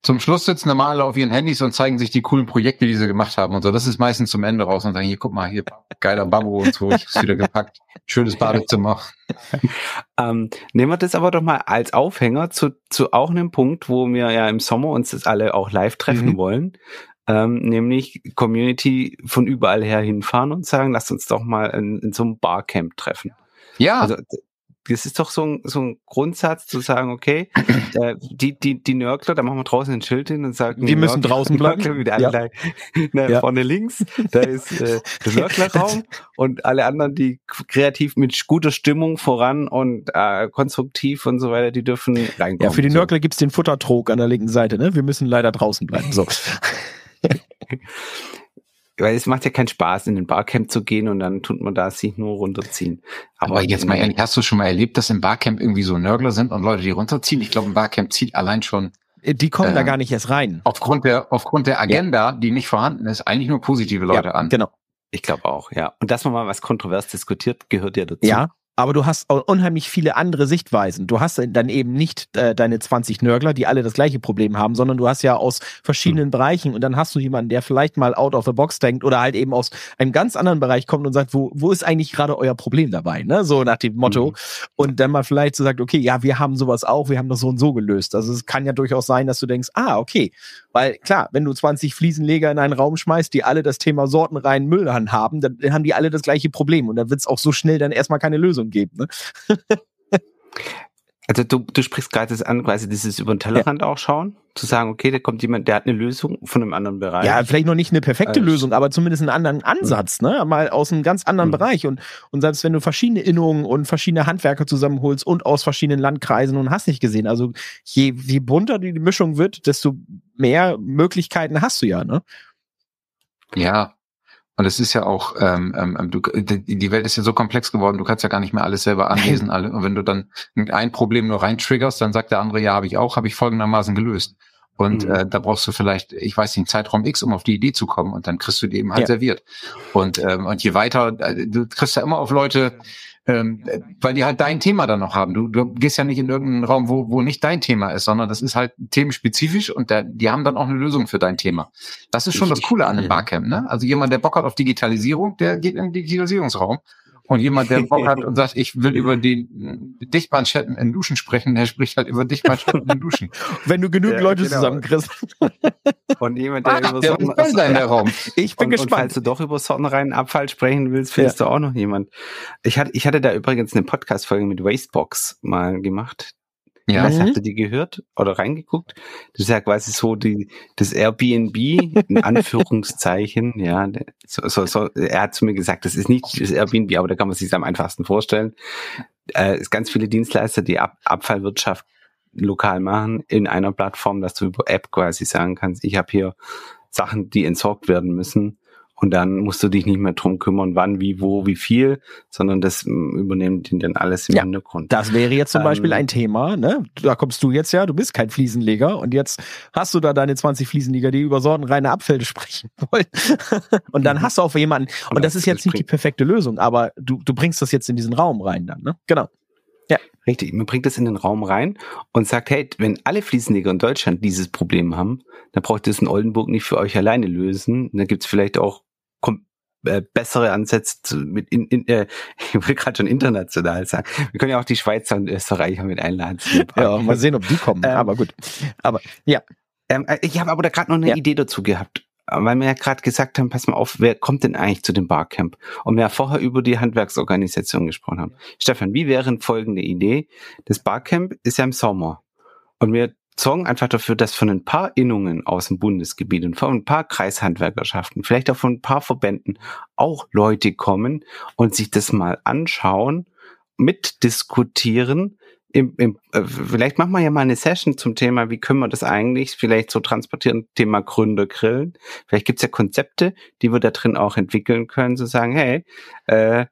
Zum Schluss sitzen immer alle auf ihren Handys und zeigen sich die coolen Projekte, die sie gemacht haben und so. Das ist meistens zum Ende raus und sagen, hier, guck mal, hier, geiler Bambo und so, ich hab's wieder gepackt. Schönes Badezimmer. ähm, nehmen wir das aber doch mal als Aufhänger zu, zu auch einem Punkt, wo wir ja im Sommer uns das alle auch live treffen mhm. wollen. Ähm, nämlich Community von überall her hinfahren und sagen, lasst uns doch mal in, in so einem Barcamp treffen. Ja. Also, das ist doch so ein, so ein Grundsatz zu sagen, okay, äh, die, die, die Nörgler, da machen wir draußen ein Schild hin und sagen, wir müssen Nörgler, draußen bleiben. Nörgler, wieder alle ja. ne, ja. Vorne links, da ist äh, der Nörglerraum und alle anderen, die kreativ mit guter Stimmung voran und äh, konstruktiv und so weiter, die dürfen reinkommen. Ja, für die Nörgler so. Gibt's den Futtertrog an der linken Seite, ne? Wir müssen leider draußen bleiben. So. Weil es macht ja keinen Spaß, in den Barcamp zu gehen und dann tut man da sich nur runterziehen. Aber, Aber jetzt mal ehrlich, hast du schon mal erlebt, dass im Barcamp irgendwie so Nörgler sind und Leute, die runterziehen? Ich glaube, ein Barcamp zieht allein schon... Die kommen äh, da gar nicht erst rein. Aufgrund der aufgrund der Agenda, ja. die nicht vorhanden ist, eigentlich nur positive Leute ja, an. Genau. Ich glaube auch, ja. Und dass man mal was kontrovers diskutiert, gehört ja dazu. Ja. Aber du hast auch unheimlich viele andere Sichtweisen. Du hast dann eben nicht äh, deine zwanzig Nörgler, die alle das gleiche Problem haben, sondern du hast ja aus verschiedenen mhm. Bereichen und dann hast du jemanden, der vielleicht mal out of the box denkt oder halt eben aus einem ganz anderen Bereich kommt und sagt, wo wo ist eigentlich gerade euer Problem dabei, ne? So nach dem Motto. Mhm. Und dann mal vielleicht so sagt, okay, ja, wir haben sowas auch, wir haben das so und so gelöst. Also es kann ja durchaus sein, dass du denkst, ah, okay. Weil klar, wenn du zwanzig Fliesenleger in einen Raum schmeißt, die alle das Thema sortenreinen Müll haben, dann haben die alle das gleiche Problem und dann wird es auch so schnell dann erstmal keine Lösung geben. Ne? Also du, du sprichst gerade das an, quasi dieses über den Tellerrand ja. auch schauen, zu sagen, okay, da kommt jemand, der hat eine Lösung von einem anderen Bereich. Ja, vielleicht noch nicht eine perfekte also, Lösung, aber zumindest einen anderen Ansatz, ne? Mal aus einem ganz anderen mhm. Bereich. Und, und selbst wenn du verschiedene Innungen und verschiedene Handwerker zusammenholst und aus verschiedenen Landkreisen und hast nicht gesehen, also je, je bunter die Mischung wird, desto mehr Möglichkeiten hast du ja, ne? Ja. Und es ist ja auch, ähm, ähm, du, die Welt ist ja so komplex geworden, du kannst ja gar nicht mehr alles selber anlesen. Alle. Und wenn du dann ein Problem nur reintriggerst, dann sagt der andere, ja, habe ich auch, habe ich folgendermaßen gelöst. Und mhm. äh, da brauchst du vielleicht, ich weiß nicht, einen Zeitraum X, um auf die Idee zu kommen. Und dann kriegst du die eben halt ja. serviert. Und ähm, und je weiter, du kriegst ja immer auf Leute, ähm, weil die halt dein Thema dann noch haben. Du, du gehst ja nicht in irgendeinen Raum, wo wo nicht dein Thema ist, sondern das ist halt themenspezifisch und der, die haben dann auch eine Lösung für dein Thema. Das ist schon das Coole an einem Barcamp, ne? Also jemand, der Bock hat auf Digitalisierung, der geht in den Digitalisierungsraum. Und jemand, der Bock hat und sagt, ich will über die Dichtmanschetten in Duschen sprechen, der spricht halt über Dichtmanschetten in Duschen. Wenn du genug ja, Leute genau. zusammenkriegst. Und jemand, der Ach, über der Sorten, muss sein, der Raum. Ich bin und, gespannt. Und falls du doch über sortenreinen Abfall sprechen willst, findest ja. du auch noch jemand. Ich hatte, ich hatte da übrigens eine Podcast-Folge mit Wastebox mal gemacht. Ja. Was habt ihr die gehört oder reingeguckt? Das ist ja quasi so die, das Airbnb, in Anführungszeichen, ja, so, so, so, er hat zu mir gesagt, das ist nicht das Airbnb, aber da kann man sich am einfachsten vorstellen. Äh, es ganz viele Dienstleister, die Ab- Abfallwirtschaft lokal machen, in einer Plattform, dass du über App quasi sagen kannst, ich habe hier Sachen, die entsorgt werden müssen. Und dann musst du dich nicht mehr drum kümmern, wann, wie, wo, wie viel, sondern das übernimmt dann alles im ja, Hintergrund. Das wäre jetzt zum ähm, Beispiel ein Thema, ne? Da kommst du jetzt ja, du bist kein Fliesenleger und jetzt hast du da deine zwanzig Fliesenleger, die über sortenreine Abfälle sprechen wollen. Und dann hast du auch jemanden, und, und das ist jetzt nicht die perfekte Lösung, aber du, du bringst das jetzt in diesen Raum rein dann, ne? Genau. Ja. Richtig, man bringt das in den Raum rein und sagt, hey, wenn alle Fliesenleger in Deutschland dieses Problem haben, dann braucht ihr es in Oldenburg nicht für euch alleine lösen. Dann gibt's vielleicht auch kom- äh, bessere Ansätze mit in, in äh, ich will gerade schon international sagen. Wir können ja auch die Schweizer und Österreicher mit einladen. Ja, mal sehen, ob die kommen. Ähm, aber gut. Aber ja. Ähm, ich habe aber da gerade noch eine ja. Idee dazu gehabt. Weil wir ja gerade gesagt haben, pass mal auf, wer kommt denn eigentlich zu dem Barcamp? Und wir ja vorher über die Handwerksorganisation gesprochen haben. Stefan, wie wäre folgende Idee? Das Barcamp ist ja im Sommer. Und wir sorgen einfach dafür, dass von ein paar Innungen aus dem Bundesgebiet und von ein paar Kreishandwerkerschaften, vielleicht auch von ein paar Verbänden auch Leute kommen und sich das mal anschauen, mitdiskutieren. Im, im, äh, vielleicht machen wir ja mal eine Session zum Thema, wie können wir das eigentlich vielleicht so transportieren, Thema Gründergrillen. Vielleicht gibt's ja Konzepte, die wir da drin auch entwickeln können, zu sagen, hey, äh,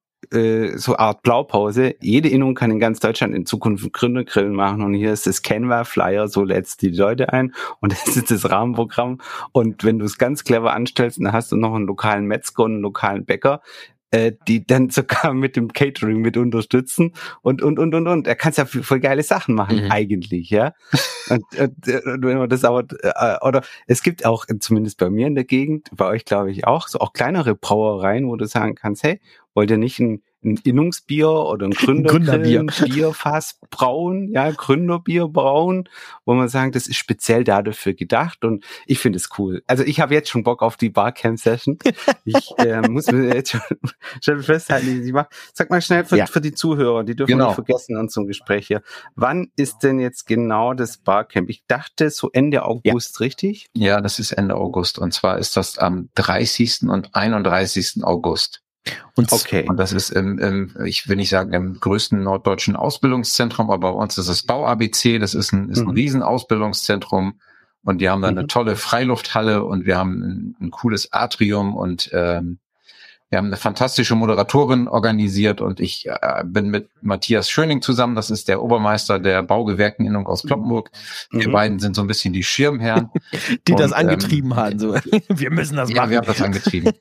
äh, so Art Blaupause, jede Innung kann in ganz Deutschland in Zukunft Gründergrillen machen und hier ist das Canva-Flyer, so lädst die Leute ein und das ist das Rahmenprogramm und wenn du es ganz clever anstellst, dann hast du noch einen lokalen Metzger und einen lokalen Bäcker, äh, die dann sogar mit dem Catering mit unterstützen und und und und und. Er kann ja voll geile Sachen machen Mhm. eigentlich, ja. Und, und, und wenn man das aber äh, oder es gibt auch zumindest bei mir in der Gegend, bei euch glaube ich auch, so auch kleinere Brauereien, wo du sagen kannst, hey, wollt ihr nicht ein, ein Innungsbier oder ein Gründerbier. Gründerbierfass brauen, ja, Gründerbier brauen, wo man sagt, das ist speziell dafür gedacht und ich finde es cool. Also ich habe jetzt schon Bock auf die Barcamp-Session. Ich äh, muss mir jetzt schon, schon festhalten, wie ich mache. Sag mal schnell für, Ja. für die Zuhörer, die dürfen Genau. nicht vergessen an so einem Gespräch hier. Wann ist denn jetzt genau das Barcamp? Ich dachte so Ende August, richtig? Ja, das ist Ende August. Und zwar ist das am dreißigsten und einunddreißigsten August. Und Okay. Und das ist im, im, ich will nicht sagen, im größten norddeutschen Ausbildungszentrum, aber bei uns ist das Bau-A B C, das ist ein, ist ein Mhm. Riesenausbildungszentrum und die haben da eine Mhm. tolle Freilufthalle und wir haben ein, ein cooles Atrium und ähm, wir haben eine fantastische Moderatorin organisiert und ich äh, bin mit Matthias Schöning zusammen, das ist der Obermeister der Baugewerkeninnung aus Kloppenburg. Wir Mhm. beiden sind so ein bisschen die Schirmherren. die das Und, angetrieben haben. So. Wir müssen das Ja, machen. wir haben das angetrieben.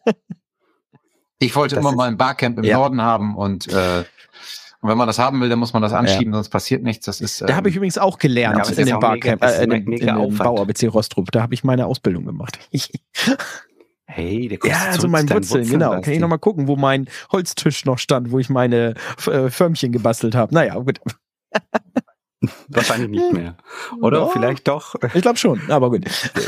Ich wollte Das immer ist- mal ein Barcamp im Ja. Norden haben und, äh, und wenn man das haben will, dann muss man das anschieben, sonst passiert nichts. Das ist, Da ähm, habe ich übrigens auch gelernt Ja, aber das in ist dem auch mega- Barcamp, das ist äh, in me- dem, in mega dem Aufwand. Bau-A B C Rostrup. Da habe ich meine Ausbildung gemacht. Hey, der kommt Ja, zurück also zu mein deinen Wurzeln, Wurzeln, genau. Basti. Kann ich nochmal gucken, wo mein Holztisch noch stand, wo ich meine äh, Förmchen gebastelt habe. Naja, gut. Wahrscheinlich nicht mehr. Oder Ja. vielleicht doch. Ich glaube schon, aber gut.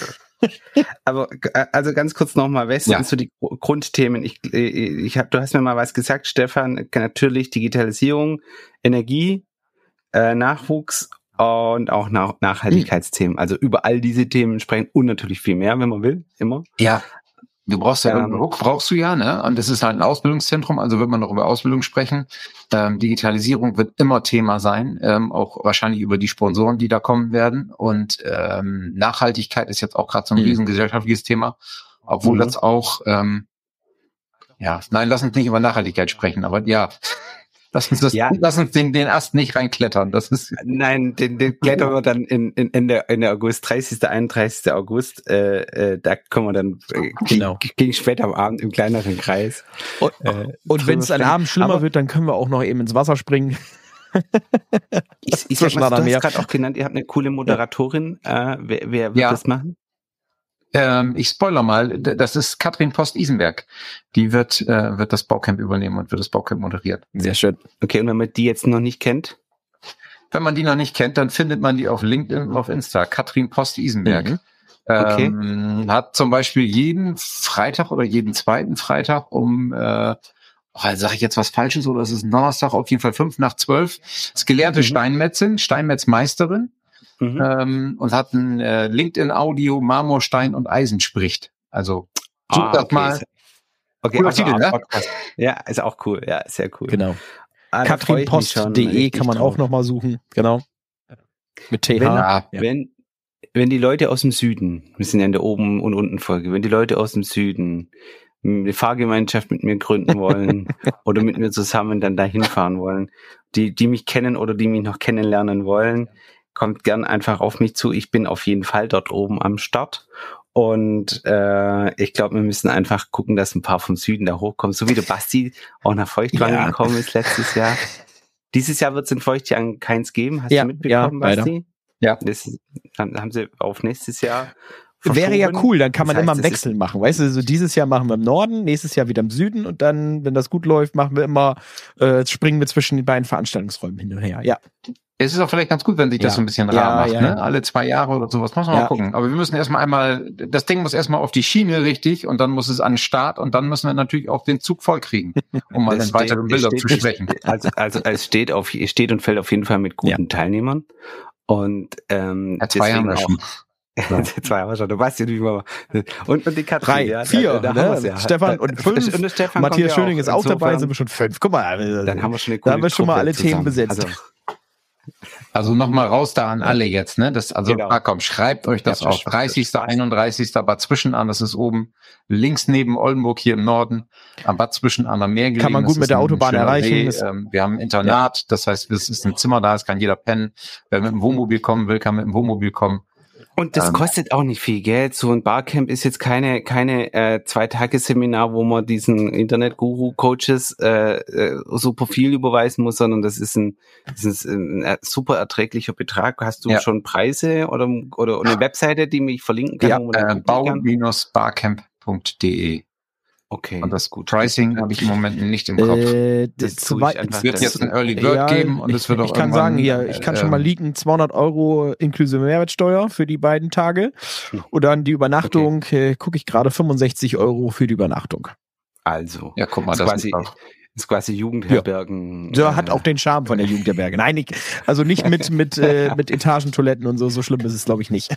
Aber äh, also ganz kurz nochmal, was Ja. sind so die Gru- Grundthemen? Ich, äh, ich hab, du hast mir mal was gesagt, Stefan. Natürlich Digitalisierung, Energie, äh, Nachwuchs und auch nach Nachhaltigkeitsthemen. Also über all diese Themen sprechen und natürlich viel mehr, wenn man will, immer. ja, du brauchst ja Ähm, irgendeinen Ruck, brauchst du ja, ne? Und das ist halt ein Ausbildungszentrum, also wird man noch über Ausbildung sprechen. Ähm, Digitalisierung wird immer Thema sein, ähm, auch wahrscheinlich über die Sponsoren, die da kommen werden. Und ähm, Nachhaltigkeit ist jetzt auch gerade so ein Mhm. riesengesellschaftliches Thema, obwohl Mhm. das auch, ähm, ja, nein, lass uns nicht über Nachhaltigkeit sprechen, aber ja, lass uns das, Ja. lass uns den, den Ast nicht reinklettern. Das ist Nein, den, den klettern wir dann in, in, in der, in der August, dreißigsten, einunddreißigsten August, äh, äh, da kommen wir dann äh, Genau. gegen, gegen später am Abend im kleineren Kreis. Und, Äh, und wenn es dann drüber abends schlimmer Aber- wird, dann können wir auch noch eben ins Wasser springen. Ich, ich sag Zwischen mal, du Adam hast Meer. gerade auch genannt, ihr habt eine coole Moderatorin. Äh, wer, wer wird Ja. das machen? Ähm, ich spoiler mal, d- das ist Katrin Post-Isenberg. Die wird, äh, wird das Baucamp übernehmen und wird das Baucamp moderiert. Sehr schön. Okay, und wenn man die jetzt noch nicht kennt? Wenn man die noch nicht kennt, dann findet man die auf LinkedIn und auf Insta. Katrin Post-Isenberg. Mhm. Okay. Ähm, hat zum Beispiel jeden Freitag oder jeden zweiten Freitag um, äh, oh, sage ich jetzt was Falsches oder es ist ein Donnerstag, auf jeden Fall fünf nach zwölf, ist gelehrte Mhm. Steinmetzin, Steinmetzmeisterin. Mhm. Ähm, und hat ein äh, LinkedIn-Audio Marmor, Stein und Eisen spricht. Also such Ah, das okay, mal. ist- Okay, Cooler also Titel, auch ne? Podcast. Ja, ist auch cool. Ja, sehr cool. Genau. Ah, da freu ich mich schon katrinpost punkt de richtig kann man drauf. auch nochmal suchen. Genau. Mit T H. Wenn- Ja, Ja. Wenn, wenn die Leute aus dem Süden, wir sind ja in der Oben- und Unten-Folge, wenn die Leute aus dem Süden eine Fahrgemeinschaft mit mir gründen wollen oder mit mir zusammen dann dahin fahren wollen, die, die mich kennen oder die mich noch kennenlernen wollen, kommt gern einfach auf mich zu. Ich bin auf jeden Fall dort oben am Start. Und äh, ich glaube, wir müssen einfach gucken, dass ein paar vom Süden da hochkommen. So wie der Basti auch nach Feuchtwangen Ja. gekommen ist letztes Jahr. Dieses Jahr wird es in Feuchtwangen keins geben. Hast Ja, du mitbekommen, ja, leider. Basti? Ja. Das haben, haben sie auf nächstes Jahr Wäre ja verschoben. cool, dann kann man Das heißt, immer einen es ist- Wechsel machen. Weißt du, so dieses Jahr machen wir im Norden, nächstes Jahr wieder im Süden und dann, wenn das gut läuft, machen wir immer, äh, springen wir zwischen den beiden Veranstaltungsräumen hin und her. Ja. es ist auch vielleicht ganz gut, wenn sich das Ja. so ein bisschen Ja, rar macht, ja, ne? ja. Alle zwei Jahre oder sowas. Muss man Ja. mal gucken. Aber wir müssen erstmal einmal, das Ding muss erstmal auf die Schiene richtig und dann muss es an den Start und dann müssen wir natürlich auch den Zug voll kriegen, um mal Das in steht- weiteren es Bildern steht- zu sprechen. Also, also es steht auf, es steht und fällt auf jeden Fall mit guten Teilnehmern. Und ähm, Ja, zwei haben wir deswegen schon. Zwei haben wir schon. Du weißt ja, wie man. Und, und die Katrin. Drei, ja, vier, da, da ne? haben wir's ja. Stefan und fünf. Und der Stefan Matthias kommt ja Schöning ist auch Insofern, dabei, sind wir schon fünf. Guck mal. Dann haben wir schon eine Da coole haben wir schon mal Truppe alle Themen zusammen. besetzt. Also, Also nochmal raus da an alle jetzt, ne? Das, also, Genau. ah, komm, schreibt euch das Ja, auf. Spaß, dreißigsten Spaß. einunddreißigsten Bad Zwischenahn, das ist oben links neben Oldenburg hier im Norden, am Bad Zwischenahn am Meer gelegen. Kann man gut Das mit ist der ein Autobahn schöner erreichen. See. Das- Ähm, wir haben ein Internat, das heißt, es ist ein Zimmer da, es kann jeder pennen. Wer mit dem Wohnmobil kommen will, kann mit dem Wohnmobil kommen. Und das ähm, kostet auch nicht viel Geld. So ein Barcamp ist jetzt keine keine äh, Zwei-Tage-Seminar, wo man diesen Internet-Guru-Coaches äh, äh, super viel überweisen muss, sondern das ist ein, das ist ein, ein super erträglicher Betrag. Hast du ja. schon Preise oder oder eine Webseite, die mich verlinken kann? Ja, äh, bau Bindestrich barcamp Punkt de. Okay. Und das gut. Pricing habe ich im Moment nicht im Kopf. Äh, das es wird jetzt ein Early Bird ja, geben und es wird auch ich kann sagen, hier, ich kann äh, schon mal leaken, zweihundert Euro inklusive Mehrwertsteuer für die beiden Tage. Und dann die Übernachtung, okay. äh, gucke ich gerade, fünfundsechzig Euro für die Übernachtung. Also. Ja, guck mal, das das quasi, ist quasi Jugendherbergen. Ja, äh, hat auch den Charme von der Jugendherberge. Nein, ich, also nicht mit, mit, äh, mit Etagentoiletten und so, so schlimm ist es, glaube ich, nicht.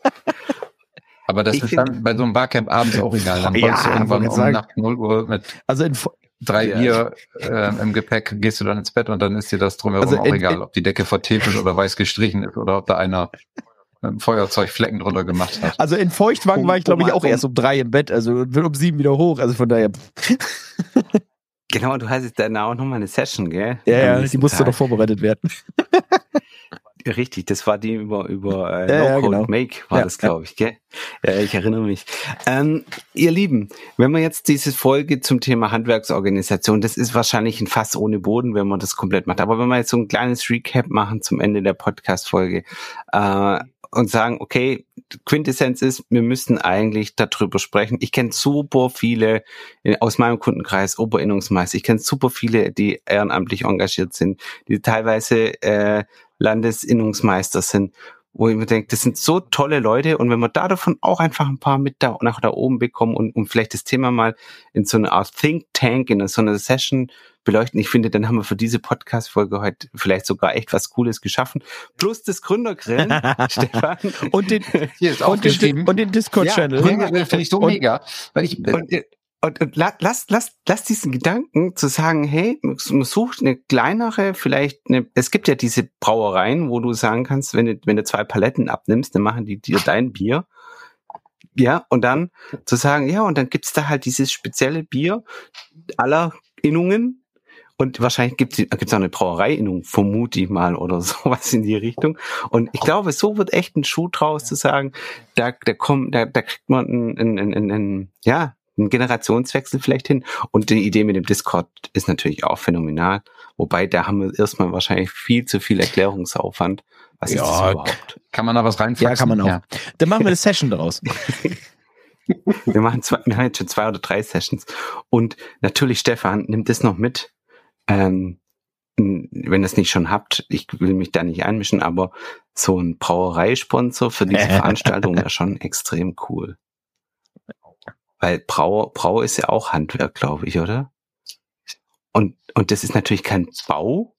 Aber das ich ist dann bei so einem Barcamp abends auch egal. Dann ja, du irgendwann um sagen, nach null Uhr mit also in, drei ja. Bier äh, im Gepäck gehst du dann ins Bett und dann ist dir das drumherum also in, auch egal, in, ob die Decke vertepelt oder weiß gestrichen ist oder ob da einer mit einem Feuerzeug Flecken drunter gemacht hat. Also in Feuchtwagen um, war ich, glaube ich, auch um, erst um drei im Bett, also will um sieben wieder hoch, also von daher. Genau, du hast jetzt dann auch nochmal eine Session, gell? Ja, ja, die musste doch vorbereitet werden. Richtig, das war die über über äh, ja, No Code ja, genau. Make war ja, das, glaube ich, gell? Ja, ich erinnere mich. Ähm, ihr Lieben, wenn wir jetzt diese Folge zum Thema Handwerksorganisation, das ist wahrscheinlich ein Fass ohne Boden, wenn man das komplett macht. Aber wenn wir jetzt so ein kleines Recap machen zum Ende der Podcast-Folge äh, und sagen, okay, Quintessenz ist, wir müssten eigentlich darüber sprechen. Ich kenne super viele aus meinem Kundenkreis, Oberinnungsmeister. Ich kenne super viele, die ehrenamtlich engagiert sind, die teilweise äh, Landesinnungsmeister sind, wo ich mir denke, das sind so tolle Leute und wenn wir da davon auch einfach ein paar mit da nach da oben bekommen und, und vielleicht das Thema mal in so eine Art Think Tank, in so einer Session beleuchten, ich finde, dann haben wir für diese Podcast-Folge heute vielleicht sogar echt was Cooles geschaffen. Plus das Gründergrillen, Stefan. Und den, hier ist und den, und den Discord-Channel. Ja, Gründergrillen finde ich so und, mega. Weil ich, und, Und, und lass, lass, lass diesen Gedanken zu sagen, hey, man sucht eine kleinere, vielleicht eine, es gibt ja diese Brauereien, wo du sagen kannst, wenn du, wenn du zwei Paletten abnimmst, dann machen die dir dein Bier. Ja, und dann zu sagen, ja, und dann gibt's da halt dieses spezielle Bier aller Innungen. Und wahrscheinlich gibt's gibt's auch eine Brauereiinnung, vermute ich mal, oder sowas in die Richtung. Und ich glaube, so wird echt ein Schuh draus zu sagen, da, da kommt, da, da kriegt man ein, ein, ein, ein, ja, einen Generationswechsel vielleicht hin. Und die Idee mit dem Discord ist natürlich auch phänomenal. Wobei, da haben wir erstmal wahrscheinlich viel zu viel Erklärungsaufwand. Was ja, ist das überhaupt? Kann man da was reinfaxen? Ja, kann man auch. Ja. Dann machen wir eine Session daraus. wir machen zwei, wir haben jetzt schon zwei oder drei Sessions. Und natürlich, Stefan, nimmt das noch mit. Ähm, wenn ihr es nicht schon habt, ich will mich da nicht einmischen, aber so ein Brauereisponsor für diese Veranstaltung wäre schon extrem cool. Weil Brau, Brau ist ja auch Handwerk, glaube ich, oder? Und, und das ist natürlich kein Bau.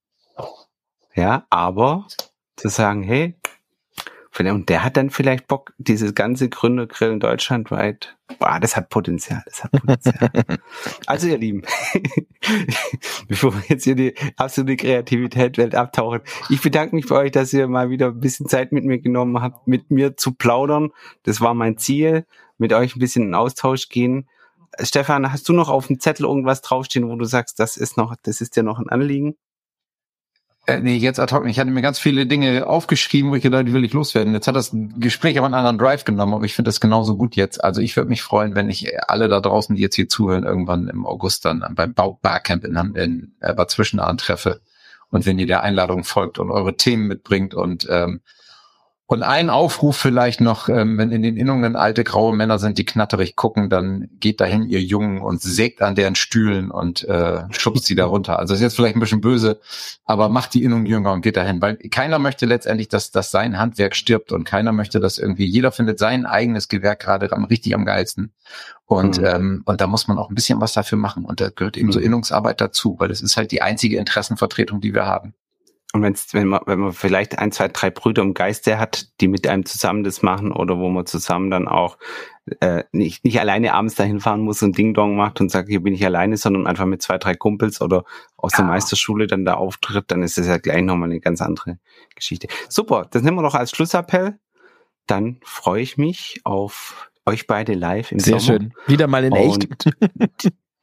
Ja, aber zu sagen, hey, und der hat dann vielleicht Bock, dieses ganze Gründergrillen deutschlandweit. Boah, das hat Potenzial, das hat Potenzial. Also ihr Lieben, bevor wir jetzt hier die absolute Kreativitätswelt abtauchen, ich bedanke mich bei euch, dass ihr mal wieder ein bisschen Zeit mit mir genommen habt, mit mir zu plaudern. Das war mein Ziel, mit euch ein bisschen in Austausch gehen. Stefan, hast du noch auf dem Zettel irgendwas draufstehen, wo du sagst, das ist noch, das ist dir noch ein Anliegen? Äh, nee, jetzt ad hoc nicht. Ich hatte mir ganz viele Dinge aufgeschrieben, wo ich gedacht, die will ich loswerden. Jetzt hat das Gespräch aber einen anderen Drive genommen, aber ich finde das genauso gut jetzt. Also ich würde mich freuen, wenn ich alle da draußen, die jetzt hier zuhören, irgendwann im August dann beim Barcamp in, in äh, Bad Zwischenahn treffe. Und wenn ihr der Einladung folgt und eure Themen mitbringt und ähm, und ein Aufruf vielleicht noch, ähm, wenn in den Innungen alte graue Männer sind, die knatterig gucken, dann geht dahin, ihr Jungen, und sägt an deren Stühlen und äh, schubst sie da runter. Also das ist jetzt vielleicht ein bisschen böse, aber macht die Innung jünger und geht dahin. Weil keiner möchte letztendlich, dass, dass sein Handwerk stirbt und keiner möchte, dass irgendwie, jeder findet sein eigenes Gewerk gerade am, richtig am geilsten. Und mhm. ähm, und da muss man auch ein bisschen was dafür machen. Und da gehört eben mhm. so Innungsarbeit dazu, weil das ist halt die einzige Interessenvertretung, die wir haben. Und wenn's, wenn man, wenn man vielleicht ein, zwei, drei Brüder im Geiste hat, die mit einem zusammen das machen oder wo man zusammen dann auch äh, nicht nicht alleine abends dahin fahren muss und Ding-Dong macht und sagt, hier bin ich alleine, sondern einfach mit zwei, drei Kumpels oder aus ja. der Meisterschule dann da auftritt, dann ist das ja gleich nochmal eine ganz andere Geschichte. Super, das nehmen wir noch als Schlussappell. Dann freue ich mich auf euch beide live im Sehr Sommer. Sehr schön. Wieder mal in echt.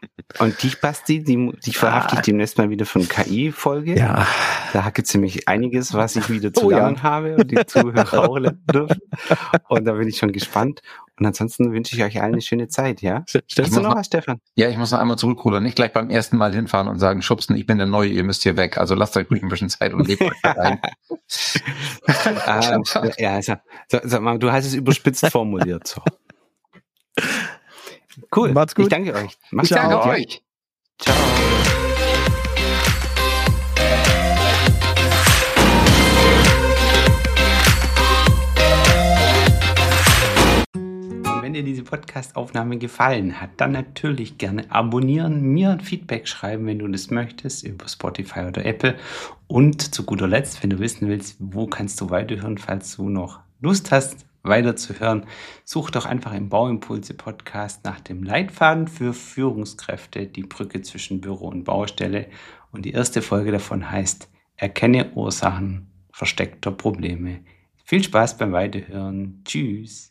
Und dich, Basti, die, dich verhafte ich demnächst mal wieder von K I-Folge. Ja. Da gibt es nämlich einiges, was ich wieder zu Oh, lernen ja. habe und die Zuhörer auch lernen dürfen. Und da bin ich schon gespannt. Und ansonsten wünsche ich euch allen eine schöne Zeit, ja? Stellst du noch was, Stefan? Ja, ich muss noch einmal zurückrudern. Nicht gleich beim ersten Mal hinfahren und sagen, Schubsen, ich bin der Neue, ihr müsst hier weg. Also lasst euch ruhig ein bisschen Zeit und lebt euch ein. ah, ja, also, sag mal, du hast es überspitzt formuliert. So. Cool. Macht's gut. Ich danke euch. Macht's Ich danke gut. euch. Ciao. Wenn dir diese Podcast-Aufnahme gefallen hat, dann natürlich gerne abonnieren, mir ein Feedback schreiben, wenn du das möchtest, über Spotify oder Apple. Und zu guter Letzt, wenn du wissen willst, wo kannst du weiterhören, falls du noch Lust hast, weiterzuhören, such doch einfach im Bauimpulse-Podcast nach dem Leitfaden für Führungskräfte, die Brücke zwischen Büro und Baustelle. Und die erste Folge davon heißt Erkenne Ursachen versteckter Probleme. Viel Spaß beim Weiterhören. Tschüss.